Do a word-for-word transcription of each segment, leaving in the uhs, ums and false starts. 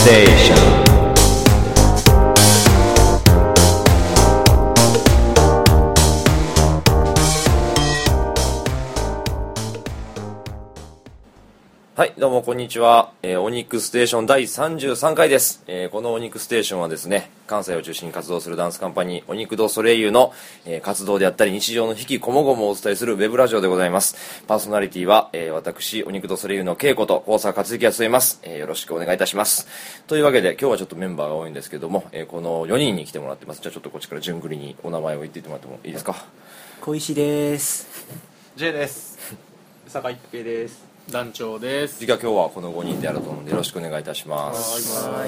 Station。はい、どうもこんにちは、えー、お肉ステーションだいさんじゅうさんかいです、えー、このお肉ステーションはですね、関西を中心に活動するダンスカンパニーお肉ドソレイユの、えー、活動であったり日常の引きこもごもをお伝えするウェブラジオでございます。パーソナリティは、えー、私お肉ドソレイユの稽古と大沢克之が務めます、えー、よろしくお願いいたします。というわけで今日はちょっとメンバーが多いんですけども、えー、このよにんに来てもらってます。じゃあちょっとこっちから順繰りにお名前を言っていってもらってもいいですか。 小石です。 J です。坂井一平です。 団長です。 次は今日はこのごにんでやると思うのでよろしくお願いいたします。 はい。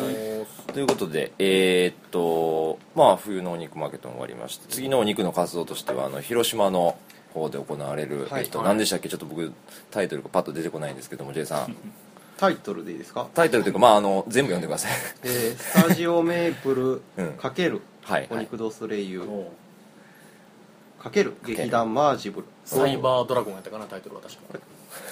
ということで、えー、っとまあ冬のお肉マーケットも終わりまして、次のお肉の活動としてはあの広島の方で行われる、 はい、 えっと、何でしたっけ、ちょっと僕タイトルがパッと出てこないんですけども J さんタイトルでいいですか。 タイトルというか、まあ、あの全部読んでください。 えー、スタジオメープル×お肉ドソレイユ×劇団マージブル。 サイバードラゴンやったかな、タイトルは確か。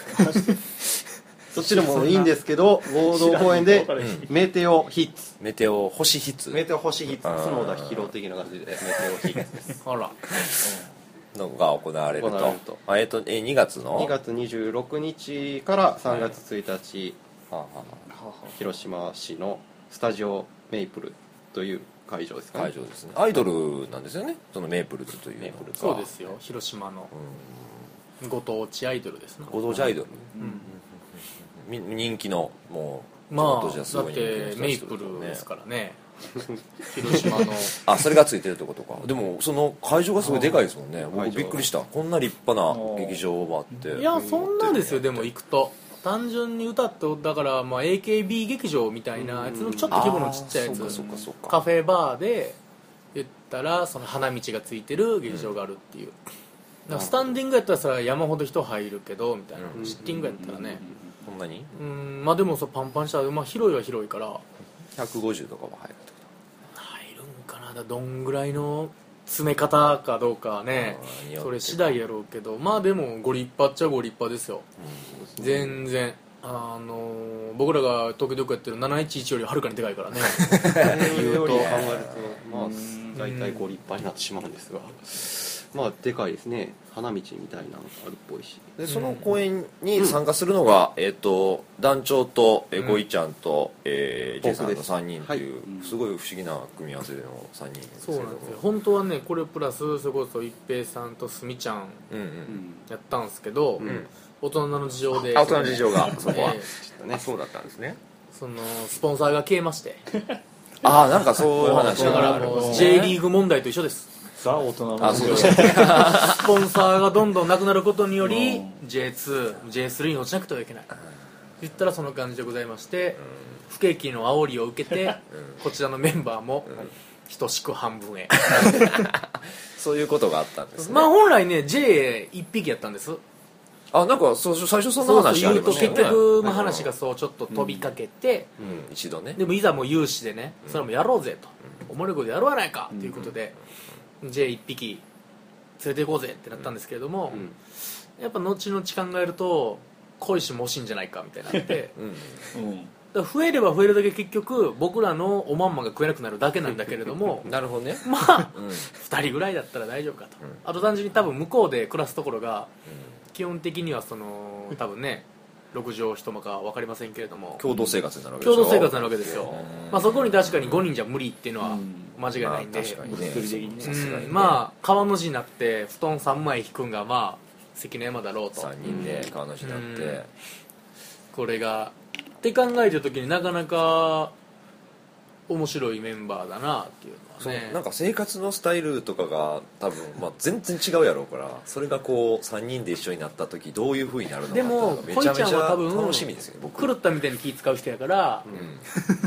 そっちでもいいんですけど、合同公演でメテオヒッツ、 メテオ星ヒッツ、 メテオ星ヒッツ、角田博的な感じでメテオヒッツです。 あら、 のが行われると。 行われるとあ、えっとえにがつのにがつにじゅうろくにちからさんがつついたち、 はあはあ、 広島市のスタジオメイプルという会場ですかね。 会場ですね。アイドルなんですよね、そのメープルズというのが。 そうですよ、広島のご当地アイドルですな。 ご当地アイドル、 うん、 み人気のもうまあ地元じゃすだっごい人気の人たちてメイプルですからね。広島のあ、それがついてるってことか。でもその会場がすごいでかいですもんね。僕会場びっくりした、こんな立派な劇場があって。 いやそんなですよ。でも行くと単純に歌ってだから、まあ、エーケービー 劇場みたいなやつのちょっと規模のちっちゃいやつ、 そうかそうかカフェバーで言ったらその花道がついてる劇場があるっていう、うん、だからスタンディングやったらさ山ほど人入るけどみたいな、うん、シッティングやったらね、 そんなに、 うん、まあでもさパンパンしたら、まあ、広いは広いからひゃくごじゅうとかは入るってこ入るんかな。だどんぐらいの詰め方かどうかはね、それ次第やろうけど、まあでもご立派っちゃご立派ですよ、うん、全然あのー、僕らが時々やってるなないちいちよりはるかにでかいからね。 言うと考えると、まあ大体ご立派になってしまうんですが、まあでかいですね。花道みたいなのがあるっぽいし。 でその公演に参加するのが、うん、えっ、ー、と団長とえごいちゃんと、えー、J さんのさんにんっていう、はい、すごい不思議な組み合わせでのさんにんですけど。 そうなんですよ。本当はねこれプラスそれこそ一平さんとすみちゃんやったんですけど、うんうん、大人の事情で大人の事情がそこは、 えー、ちょっとね、 そうだったんですね。 そのスポンサーが消えましてああ、なんかそういう話だからもう J リーグ問題と一緒です。 さあ大人のあそうスポンサーがどんどんなくなることにより ジェイツー、ジェイスリー に落ちなくてはいけない言ったらその感じでございまして、不景気の煽りを受けてこちらのメンバーも等しく半分へそういうことがあったんですね。 まあ本来ね ジェイいち 匹やったんです。 あ、なんかそう最初そんな話ありましたよね。 そうそう言うと結局、まあ、話がそうちょっと飛びかけて、 うんうん、一度ね。 でもいざもう有志でね、それもやろうぜと、おもろいことやろうやないかということで、ジェイいち 匹連れて行こうぜってなったんですけれども、やっぱ後々考えると恋しも惜しいんじゃないかみたいになって、うんうん、だから増えれば増えるだけ結局僕らのおまんまが食えなくなるだけなんだけれどもなるほどね。 まあ、うん、ふたりぐらいだったら大丈夫かと、うん、あと単純に多分向こうで暮らすところが、うん、基本的にはその多分ねろくじょう一間か分かりませんけれども共同生活になるわけでしょ。 共同生活になるわけですよ、まあ、そこに確かにごにんじゃ無理っていうのは間違いないんで、 まあ、確かにね、 うん、まあ川の字になって布団さんまい引くんがまあ関の山だろうとさんにんで川の字になって、うん、 これがって考えてる時になかなか面白いメンバーだなっていうのはね。 そうなんか生活のスタイルとかが多分、まあ、全然違うやろうから、それがこうさんにんで一緒になった時どういう風になるのかでもめちゃめちゃ楽しみですよ。 僕狂ったみたいに気使う人やから、うん、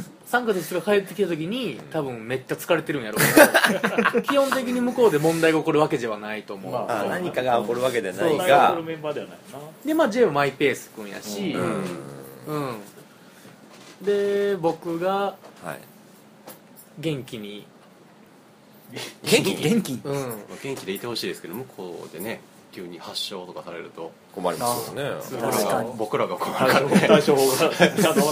さんがつふつか帰ってきた時に多分めっちゃ疲れてるんやろうけど基本的に向こうで問題が起こるわけではないと思う、 まあ、何かが起こるわけではないが、 がメンバーではないな。 でまあ J はマイペース君やし、うん、うん、で僕が、はい、元気に元気元気、 うん、元気でいてほしいですけど、向こうでね急に発症とかされると困りますよね。 僕らが僕らが困るからね。 対処法がちゃんと分かったよな。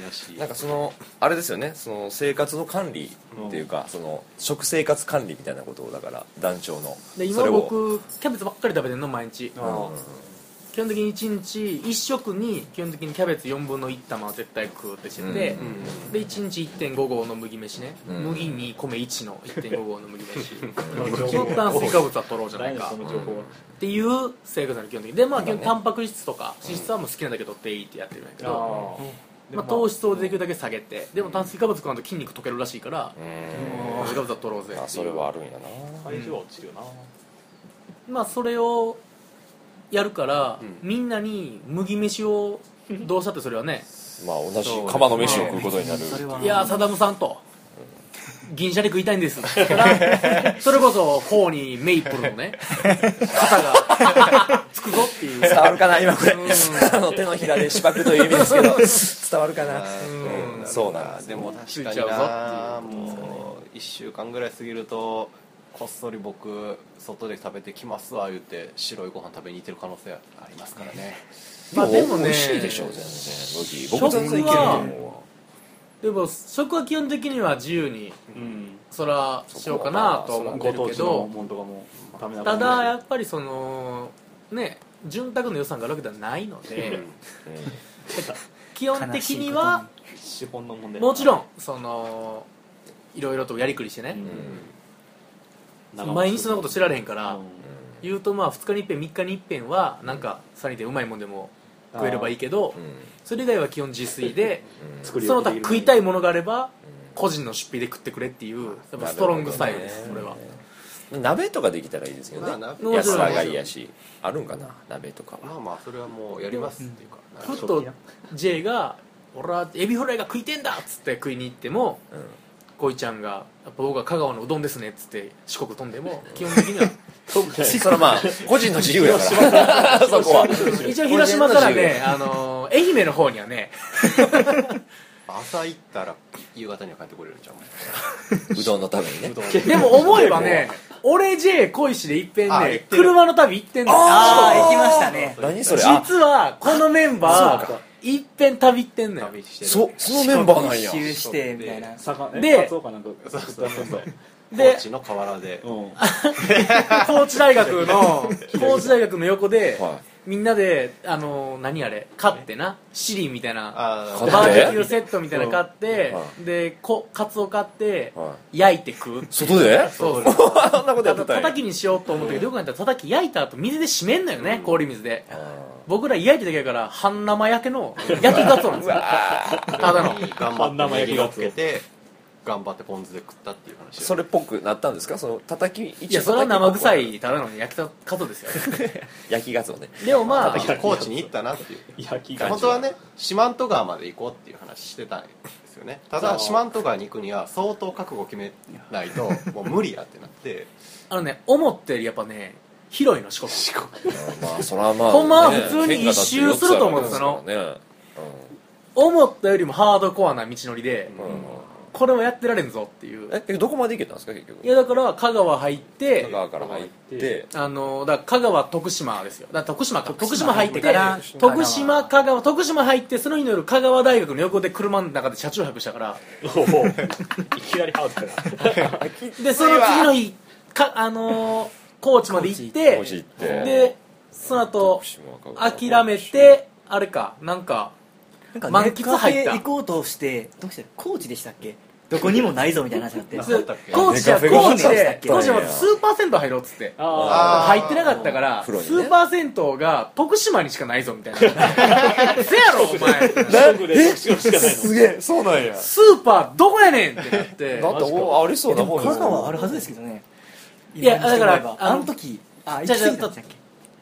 やしなんかそのあれですよね、その生活の管理っていうか、その食生活管理みたいなことをだから団長ので今それを僕キャベツばっかり食べてんの毎日うんうんうん基本的にいちにちいっ食に基本的にキャベツよんぶんのいち玉は絶対食うってしてて、 うんうんでいちにちいってんご合の麦飯ね、 うん麦に米いちのいってんご合の麦飯基本炭水化物は取ろうじゃないかその情報はっていう生活なの基本的にでまあ基そうだね本タンパク質とか脂質はもう好きなだけ取っていいってやってるんだけど、 あまあ、糖質をできるだけ下げてでも炭水化物食わんと筋肉溶けるらしいからうん炭水化物は取ろうぜっていうまあそれはあるんやな。 あ体重は落ちるよなまあそれをやるから、 うんみんなに麦飯をどうしたってそれはねまあ同じ釜の飯を食うことになる。 それはいやサダムさんと銀シャリ食いたいんですって言ったらそれこそ頬にメイプルのね肩がつくぞっていう伝わるかな今これ、 うんあの手のひらでしばくという意味ですけど伝わるかな。 あーうんそうなんですでも確かについちゃうぞなっていうもういっしゅうかんぐらい過ぎるとこっそり僕外で食べてきますわ言って白いご飯食べに行ってる可能性ありますからね。 まあでもね美味しいでしょ全然麦僕全然いけると思でも食は基本的には自由にうんそらしようかなと思ってご当地のるけどもんとかも食べながたらだやっぱりそのね潤沢の予算があるわけではないのでう、 基本的には資本の問題もちろんそのいろいろとやりくりしてね、 うん毎日そんなこと知られへんから、 うん言うとまあふつかにいっぺんみっかにいっぺんはなんかさにでうまいもんでも食えればいいけど、 んうんそれ以外は基本自炊でうん作りその他食いたいいものがあれば個人の出費で食ってくれっていうやっぱストロングスタイルです、それは。 鍋とかできたらいいですけどね、 まあ鍋安上がりやしあるんかな鍋とかは。 まあまあそれはもうやりますっていうか、 ふっと J が「俺はエビフライが食いてんだ!」っつって食いに行ってもうんこいちゃんが「やっぱ僕は香川のうどんですね」っつって四国飛んでも基本的にはそうかそれはまあ個人の自由やからそこは一応広島からね、あのー愛媛の方にはね朝行ったら夕方には帰ってこれるんちゃううどんのためにね。 でも思えばね俺 J 小石でいっぺんねあ行ってる車の旅行ってんだよああ行きましたね。 何それ。あ実はこのメンバーいっぺん旅行ってんのよ旅してるそそのメンバーなんや。 一周してみたいな。 魚でカツオかなんかそうそうそうそうで高知の河原でうん高知大学の高知大学の横ではみんなであのー何あれ買ってなシリンみたいなあ買っバてーベキューセットみたいなの買ってはでこカツオ買っては焼いて食う外でそうそんなことやあとってたんや。 叩きにしようと思ったけどよく考えたら叩き焼いた後水で締めんのよね、氷水であ僕ら焼いてだけやから半生焼けの焼きガツオなんですよただの頑張ってネギをつけて頑張ってポン酢で食ったっていう話ーそれっぽくなったんですか、その叩き。 いやそれは生臭いいただの焼きたカツオですよ焼きガツオね。 でもまあ高知に行ったなっていう焼きが本当はね四万十川まで行こうっていう話してたんですよね。ただ四万十川に行くには相当覚悟決めないともう無理やってなってあのね思ったよりやっぱね広いの四国四国まあそれはまあ、 ほんまは普通に一周すると思うんですよね。 思ったよりもハードコアな道のりでうんうんこれはやってられんぞっていうえどこまで行けたんですか結局。 いやだから香川入って香川から入って。 あのだから香川徳島ですよだから徳島か徳徳島島入って入ってから徳島香川徳島入ってその日の夜香川大学の横で車の中で車中泊したからおおいきなりハードだでその次の日かあのー高知まで行って高知行ってでその後徳島香川諦めてあれかなんかなんか満喫入ったネカフェ行こうとしてどうして高知でしたっけ？どこにもないぞみたいな話になって。 そうだっけ高知はネカフェが高知であった高知はまずスーパー銭湯入ろうっつってあ入ってなかったから、 風呂にねスーパー銭湯が徳島にしかないぞみたいなせやろお前四国で特殊しかないのすげえそうなんや。 スーパーどこやねんってなってだっておありそうでも香な方ですよ川あるはずですけどね。 いやだから今にして思えばあのあの時あじゃあ行き過ぎたんでしたっけ？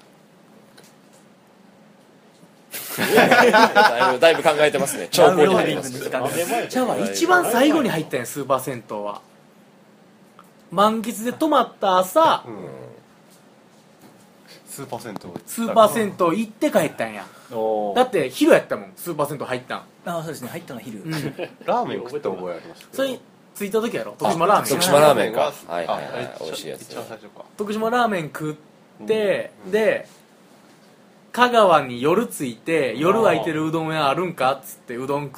だいぶだいぶ考えてますね。兆候に入ります。 何年前じゃあ一番最後に入ったんやスーパー銭湯は満喫で泊まった朝スーパー銭湯スーパー銭湯行って帰ったんやおだって昼やったもんスーパー銭湯入ったんあそうですね入ったの昼。 うんラーメン食った覚えありますけどそれ着いた時やろ徳島ラーメン徳島ラーメンかあはいはいはいあ美味しいやつ一番最初か徳島ラーメン食って、で香川に夜着いて夜空いてるうどん屋あるんかっつってうどん食っ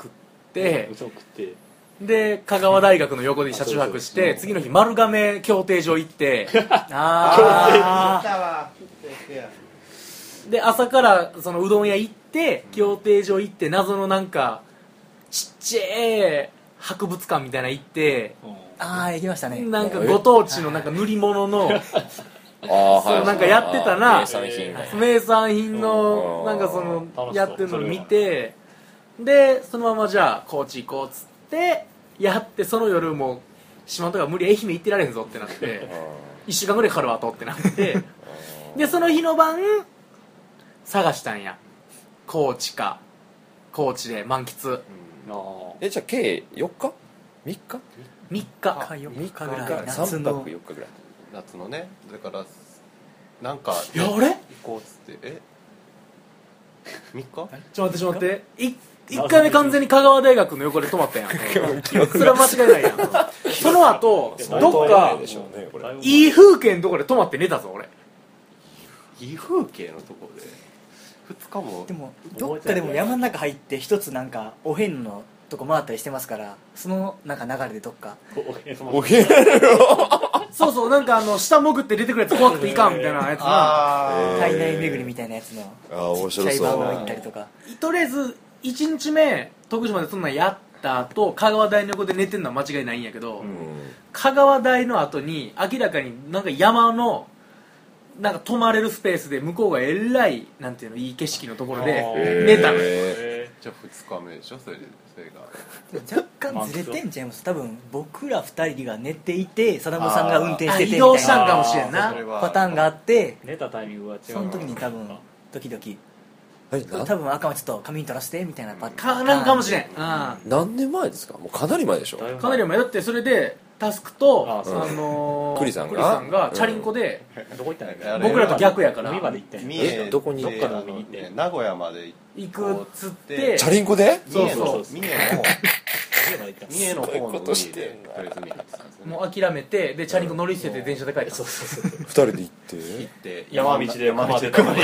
ってうどん食ってで香川大学の横で車中泊して次の日丸亀競艇場行ってああで朝からそのうどん屋行って競艇場行って謎のなんかちっちゃい博物館みたいなの行ってああ行きましたね。 なんかご当地のなんか塗り物のああそうなんかやってたな名産品が名産品のなんかそのやってるのを見てでそのままじゃあ高知行こうっつってやってその夜も四万とか無理愛媛行ってられへんぞってなっていっしゅうかんぐらいかかるわとってなってでその日の晩探したんや高知か高知で満喫えじゃあ計よっかみっかみっかあよっみっかかぐらいさん夏のぱくよっかぐらい夏のねだからなんかいやあれ行こうっつってえみっかちょっと待ってちょっと待っていいっかいめ完全に香川大学の横で泊まったやんそれは間違いないやんその後どっかでしょうねこれいい風景のとこで泊まって寝たぞ俺いい風景のところでふつかもでもどっかでも山の中入って一つなんかお遍路のとこ回ったりしてますからそのなんか流れでどっかおへそうそうなんかあの下潜って出てくるやつ怖くていかんみたいなやつなあー体内巡りみたいなやつのああ面白チャイバーそうを行ったりとかとりあえずいちにちめ徳島でそんなんやった後香川大の横で寝てんのは間違いないんやけど、 うん香川大の後に明らかになんか山のなんか泊まれるスペースで向こうがえらいなんていうのいい景色のところであ寝たのよへじゃあふつかめでしょそれでそれが若干ずれてんちゃいます多分僕ら二人が寝ていて貞子さんが運転しててみあ移動たいなしたんかもしれんなそれはパターンがあって寝たタイミングは違うその時に多分時々 はいな多分赤はちょっと仮眠取らせてみたいなパターンかなんかもしれん、うん、 何年前ですかもうかなり前でしょかなり前だってそれでタスクとああそうのー、 クリさんがクリさんがチャリンコで、 どこ行ったんやあれ僕らと逆やから海まで行ってん三重えどこにでどっから飲みに行ってあのね名古屋まで行くっつってチャリンコで三重のそう三重の海まで行ったん三重の方のそういうことし海でてんなとりあえず見に行ってたんですよねもう諦めてでチャリンコ乗り捨てて電車で帰ったそうそうそう二人で行って行って山道で山道で熊で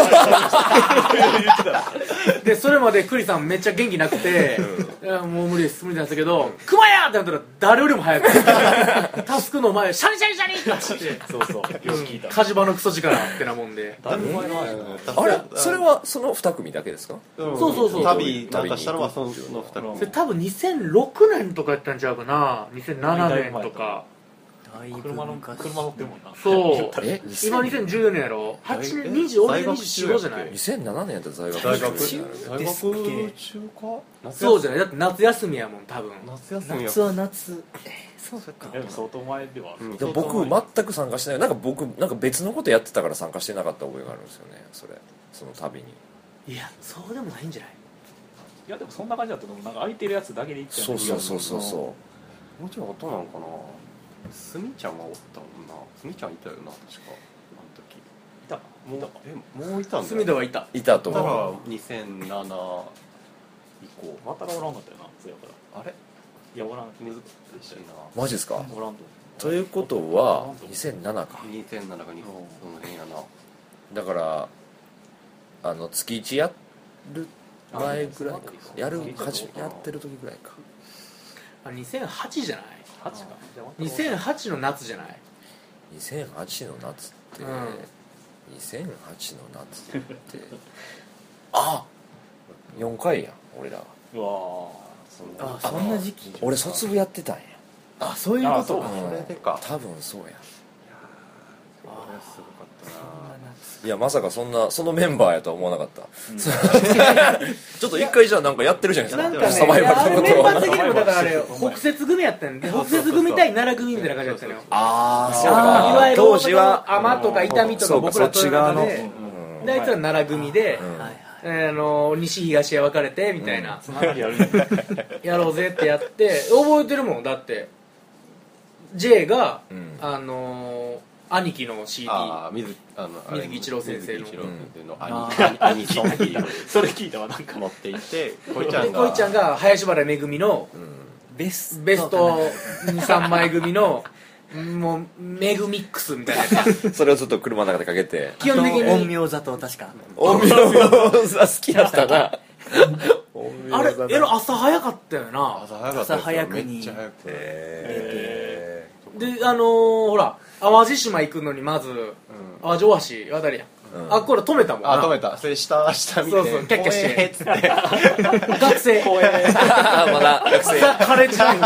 でそれまでクリさんめっちゃ元気なくて「いやもう無理です無理なんですけど「クマや!」ってなったら誰よりも早くタスクの前シャリシャリシャリって走ってそうそうよく聞いた火事場のクソ力ってなもんでだいぶ前の話だなあれそれはその二組だけですかうんそうそうそう旅なんかしたのはその二人それ多分にせんろくねんとかやったんちゃうかなにせんななねんとかだいぶ車の昔車乗ってるもんなそうえ今にせんじゅうよねんやろはちねんにじゅう俺でにじゅうよんじゃないにせんななねんやったら在学大学中大学中かそうじゃないだって夏休みやもん多分夏休みや夏は夏えーそうかでも相当前ではあるうんでも僕全く参加してないなんか僕なんか別のことやってたから参加してなかった覚えがあるんですよねそれその旅にいやそうでもないんじゃないいやでもそんな感じだったと思うなんか空いてるやつだけで行ってそうそうそうそうそもちろん音なのかなすみちゃんはおったもんなすみちゃんいたよな確かあの時いたもういたかえもういたんだ隅田はいたういたとだから思うにせんなな以降またらおらんかったよなそうやからあれいやおらん難しいなマジですかおらんとということはにせんななかにせんななかにその辺やなだからあの月いちやる前ぐらいかやるはじやってる時ぐらいかあにせんはちじゃないはちかじゃあまたにせんはちの夏じゃないにせんはちの夏って、 うんにせんはちの夏ってあよんかいやん俺らうわあそんな時期俺卒部やってたんやあそういうことかあそれでか多分そうやこれすごかったないやまさかそんなそのメンバーやとは思わなかった、ちょっと一回じゃあなんかやってるじゃないですかなんかねサバイバルのことメンバーを的にもだからあれ北摂組やったんで北摂組対奈良組みたいな感じだったのよああそういわかゆる当時は天とか伊丹とかそうか僕らそっち側のでうんであいつら奈良組で、 うんはいはいあの西東へ分かれてみたいな、 つながりあるねやろうぜってやって覚えてるもんだって J が、 うんあの兄貴の シーディーああ水あのあれ水木一郎先生の水木一郎先生のあ兄兄兄貴それ聞いたわなんか持って行ってこいちゃんがでこいちゃんが林原めぐみのベストベストにさんまい組のもうメグミックスみたいなやつそれをずっと車の中でかけて基本的に陰陽座と確か陰陽座好きだったな陰あれえら朝早かったよな。 朝早かったですよ。 朝早くにめっちゃ早くて、 へであのー、ほら淡路島行くのにまず、 うん、 淡路大橋渡りやん、 うんあこれ止めたもんな。 あ止めた。それ下下見てそうそうキャッキャして怖えっつって学生ーまだ学生ザ・カレッジタイム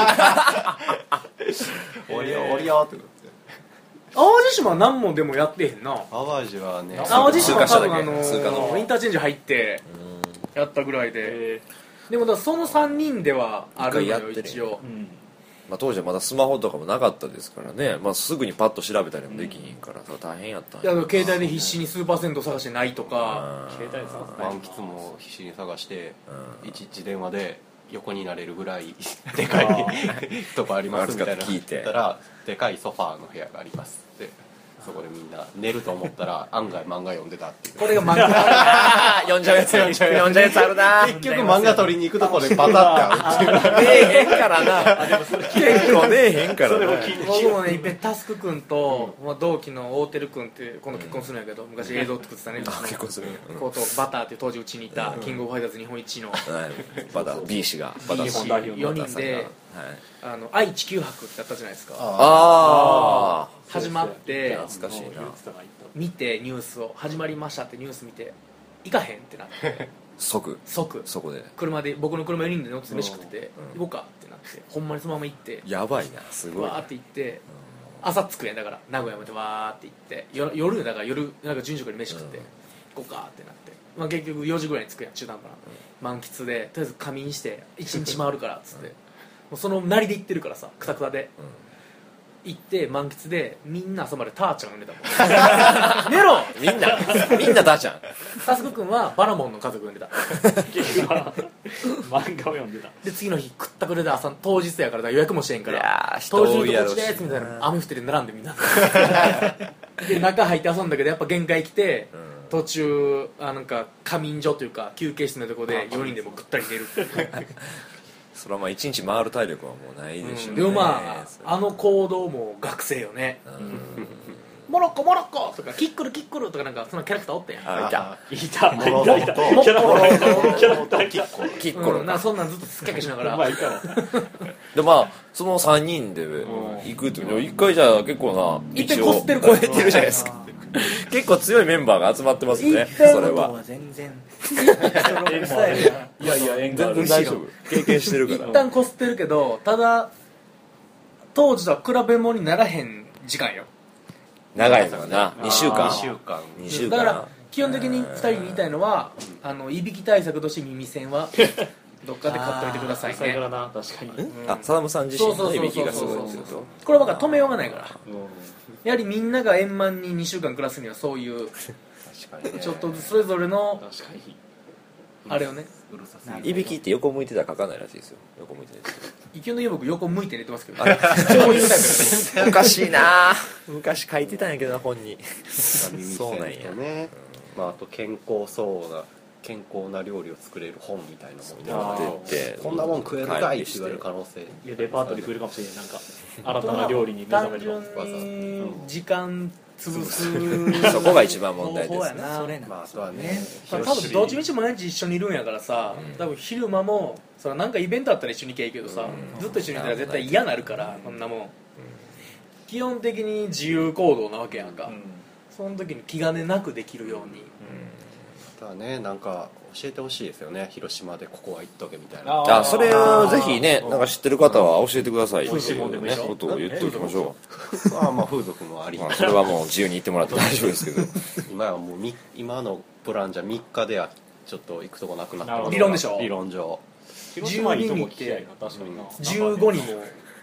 降りよう降りようってなって。 淡路島は何もでもやってへんな。 淡路はね淡路島は多分あ通過しただけ通過ののインターチェンジ入ってやったぐらいで、 えでもだからそのさんにんではあるのよ一回やってる一応ーうんまあ、当時はまだスマホとかもなかったですからね、まあ、すぐにパッと調べたりもできひんからさ大変やったんいや携帯で必死にスーパー銭湯探してないとか、 携帯でさ満喫も必死に探してうんいちいち電話で横になれるぐらいでかいとこありますみたいな聞いて言ったらでかいソファーの部屋がありますってそこでみんな寝ると思ったら案外漫画読んでたっていうこれが漫画読んじゃうやつ読んじゃうやつあるな結局漫画取りに行くとこでバタってあるっていう出えへんからな結構出えへんからそれなも聞いて僕もねいっぺんタスク君と、まあ、同期の大輝君って今度結婚するんやけど、昔映像作ってたね、うちの結婚するんやうん子とバターっていう当時うちにいた、キングオブファイターズ日本一のはいバター B 氏がバター B 氏氏よにんではいあの愛・地球博ってやったじゃないですか。 あ始まって懐かしいな言ってたな言って見てニュースを始まりましたってニュース見て行かへんってなって即即そこで車で僕の車よにんで乗って飯食っててうん行こうかってなってほんまにそのまま行ってやばいなすごいなわーって行って朝着くやんだから名古屋までわーって行ってよ夜だから夜なんか順食に飯食ってうん行こうかってなって、まあ、結局よじぐらいに着くやん中途半端な満喫でとりあえず仮眠して一日回るからっつってもうそのなりで行ってるからさくたくたで行って満喫でみんな朝までターちゃんを寝たもん寝ろみんなみんなダーちゃんタスク君はバラモンの家族を寝た結局は漫画を読んでたで次の日くったくれで朝当日やからだから予約もしてへんかいやらー人当日多いやろしのこっちですみたいな雨降ってて並んでみんなで中入って遊んだけどやっぱ限界来て、 うん途中あなんか仮眠所というか休憩室のとこでよにんでもぐったり寝るっていうそれはまあ一日回る体力はもうないでしょうね、 うんでもまああの行動も学生よねうんモロッコモロッコとかキックルキックルとかなんかそのキャラクターおったやんあいたいたモロいたいたとキャラクターキャラクターキッコキッコロうん、なんかそんなんずっとスキャッキャしながらまあいたわでまあそのさんにんで行くって一回じゃあ結構な一回道をこすってるから超えてるじゃないですか結構強いメンバーが集まってますね一遍それは全然ストロークスタイルがいやいや縁がある全然大丈夫経験してる一から旦こすってるけどただ当時とは比べ物にならへん時間よ長いのはなにしゅうかんにしゅうかんにしゅうだかんから基本的にふたりに言いたいのはあのいびき対策として耳栓はどっかで買っといてくださいね最からな確かにうんあサダムさん自身のいびきがすごいってそうそうことこれはだから止めようがないからうんやはりみんなが円満ににしゅうかん暮らすにはそういう確かにねちょっとずつそれぞれの確かにあれをねうるさすぎいびきって横向いてたら書かないらしいですよ横向いてない勢いの家僕横向いて寝てますけどそういうタイプですねおかしいな昔書いてたんやけどな本に耳そうなんや栓とね、まあ、あと健康そうな健康な料理を作れる本みたいなの持ってる持ってってこんなもん食えるかいって言われる可能性いやレパートリー増えるかもしれないなんか新たな料理に目覚め単るかも純に時間潰すそこが一番問題です方法やなそれなんまああとはねね多分どっちみち毎日一緒にいるんやからさ、多分昼間もそのなんかイベントあったら一緒に行けばいいけどさ、 うんずっと一緒にいたら絶対嫌なるから、こんなもん、基本的に自由行動なわけやんか、 うんその時に気兼ねなくできるように、 ただねなんか教えてほしいですよね広島でここは行っとけみたいなああそれをぜひねなんか知ってる方は教えてくださいって美味しいもんでいうねもいいでしょことを言っておきましょまあまあ風俗もありうまあそれはもう自由に言ってもらって大丈夫ですけど今はもうみ今のプランじゃみっかではちょっと行くとこなくなってます理論でしょ理論上広島いいとこ聞きたいな確かになじゅうごにんも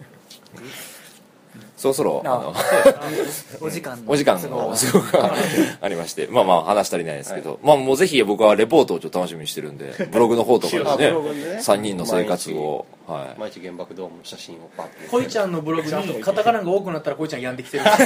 そろそろあのお時間のお時間都合がの都合がありましてまあまあ話足りないですけど、まあもうぜひ僕はレポートをちょっと楽しみにしてるんでブログの方とかあでブログでねねさんにんの生活をはい毎日原爆ドームの写真をパッてこいちゃんのブログにカタカナが多くなったらこいちゃん病んできてる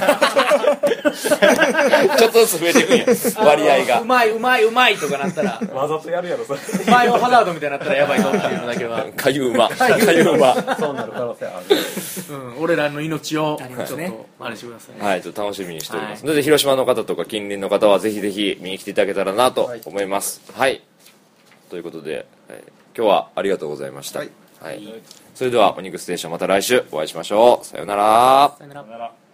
ちょっとずつ増えていくんや割合がうまいうまいうまいとかなったらわざとやるやろそれお前はハザードみたいになったらやばいぞっていうのだけは、 かゆうまかゆうまそうなる可能性あるうん、俺らの命をありますねちょっとあれしてください、 はい、ちょっと楽しみにしております、 はので広島の方とか近隣の方はぜひぜひ見に来ていただけたらなと思いますはい、 ということで、えー今日はありがとうございました、 はいはい、それではお肉ステーションまた来週お会いしましょう。さようなら。 さよならさよなら。